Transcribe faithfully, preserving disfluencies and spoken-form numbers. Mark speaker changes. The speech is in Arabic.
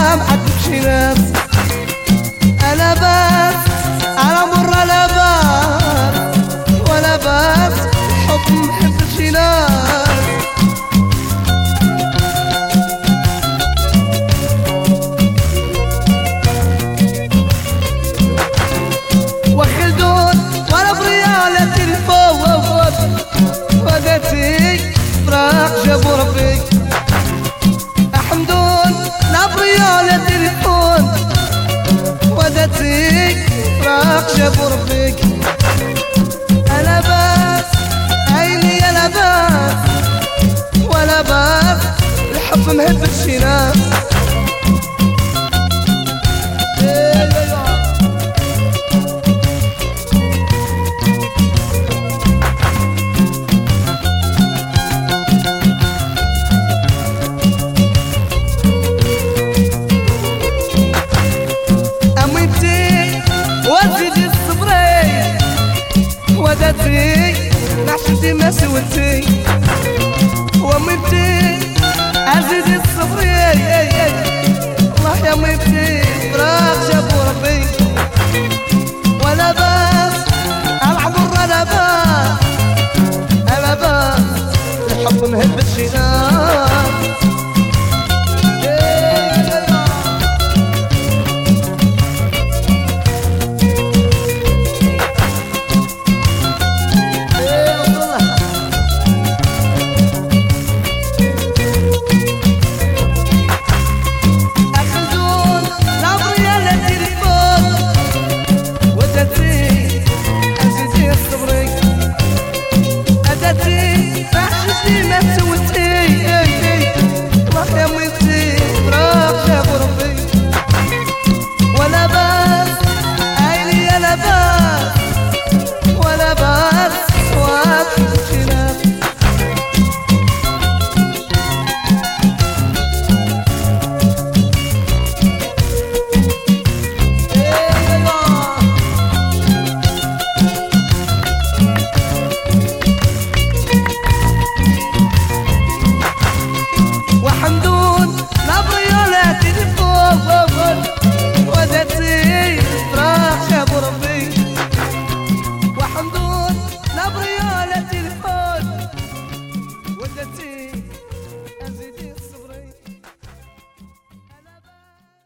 Speaker 1: معك شي ناس انا بس على مر انا بس ولا بس حب محب شي ناس وخلدون وانا بريالة الفوت ودتي فراق جابوا ربي حمدون لا بريالة الفوت ودتي فراق جابوا ربي انا بس عيني انا بس ولا بس الحب مهب شي ناس ودتي نحشتي ما سويتي